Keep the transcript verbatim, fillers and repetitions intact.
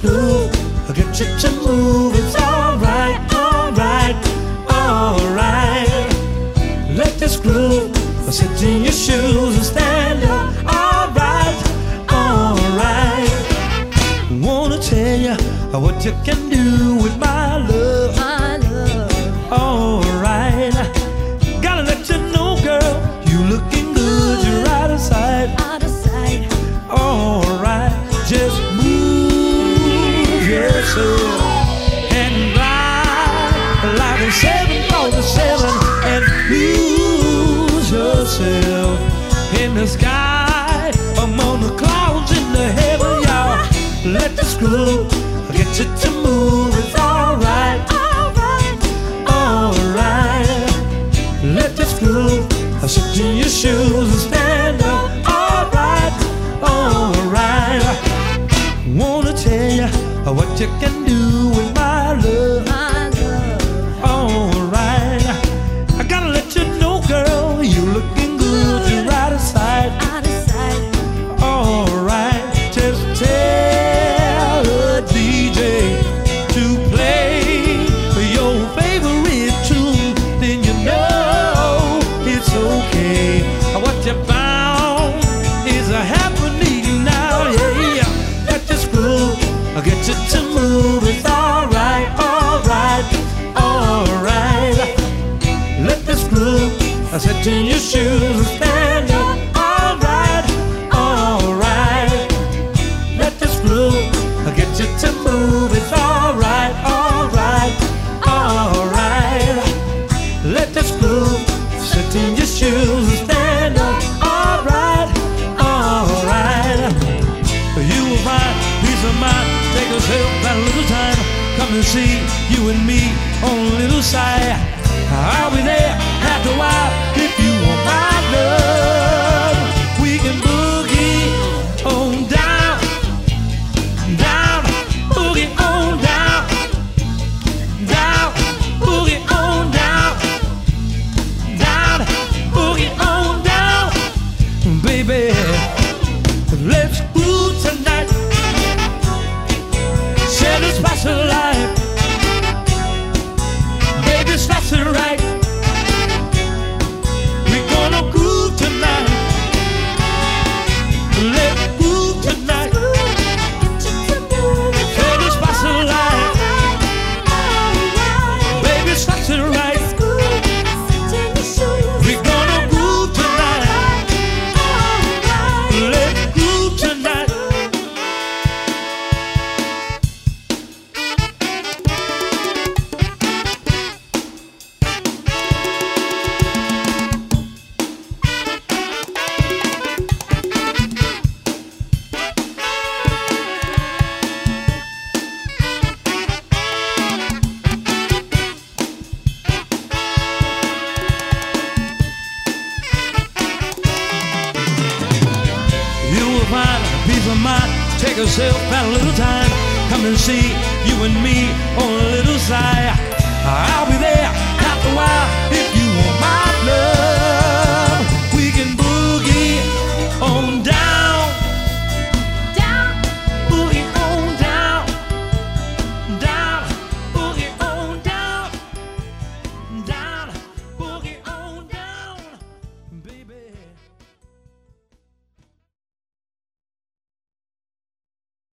groove get you to move. It's alright, alright, alright. Let this groove sit in your shoes and stand up. Alright, alright. Wanna tell you what you can do with my love. My love. Alright. Gotta let you know, girl, you looking good. You're out of sight. Out of sight. Alright. Just move yourself and ride like a seven forty-seven and lose yourself in the sky, among the clouds in the heaven, y'all. Let this groove get you to move. It's alright, Alright. alright. Let this groove sit in your shoes and stand up. Alright, alright. Wanna tell you what you can do with my love. My love. Alright. I gotta let you know, girl, you looking good. You're out of sight. Out of sight. Alright. Just tell the D J to play your favorite tune. Then you know it's okay. What you found is a happening now. Yeah, yeah. Let this groove get you to move. It's alright, alright, alright. Let this groove sit in your shoes and stand up. Alright, alright. Let this groove get you to move. It's alright, alright, alright. Let this groove sit in your shoes and stand up. Alright, alright. You will find peace of mind. Take yourself out a little time. Come and see you and me on a little side. I'll be there after a while if you want my love. We can boogie on down, down, boogie on down, down, boogie on down, down, boogie on down. Baby, let's groove tonight. Share this special life. Baby, that's it right. We're gonna groove tonight. Let's groove tonight. Share this special life. Baby, that's it right. We're gonna groove tonight. Let's groove tonight. Take yourself out a little time. Come and see you and me on a little side. I'll be there